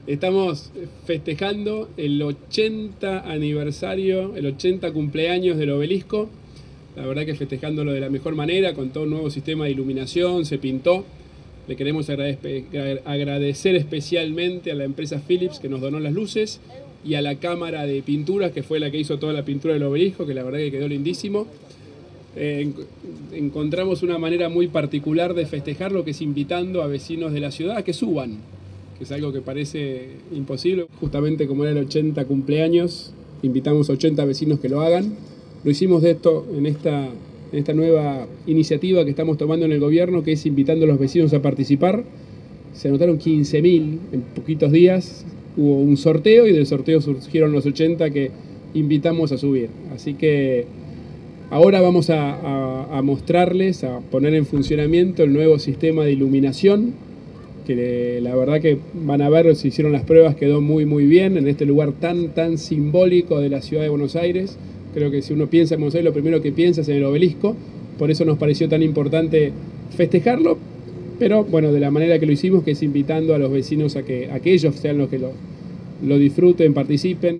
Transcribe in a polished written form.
Estamos festejando el 80 aniversario, el 80 cumpleaños del obelisco. La verdad que festejándolo de la mejor manera, con todo un nuevo sistema de iluminación, se pintó. Le queremos agradecer especialmente a la empresa Philips que nos donó las luces y a la cámara de pinturas que fue la que hizo toda la pintura del obelisco, que la verdad que quedó lindísimo. Encontramos una manera muy particular de festejarlo, que es invitando a vecinos de la ciudad a que suban, que es algo que parece imposible. Justamente como era el 80 cumpleaños, invitamos a 80 vecinos que lo hagan. Lo hicimos en esta nueva iniciativa que estamos tomando en el gobierno, que es invitando a los vecinos a participar. Se anotaron 15.000 en poquitos días. Hubo un sorteo y del sorteo surgieron los 80 que invitamos a subir. Así que ahora vamos a mostrarles, a poner en funcionamiento el nuevo sistema de iluminación, que la verdad que van a ver, se hicieron las pruebas, quedó muy bien en este lugar tan simbólico de la ciudad de Buenos Aires. Creo que si uno piensa en Buenos Aires, lo primero que piensa es en el obelisco, por eso nos pareció tan importante festejarlo, pero bueno, de la manera que lo hicimos, que es invitando a los vecinos a que ellos sean los que lo disfruten, participen.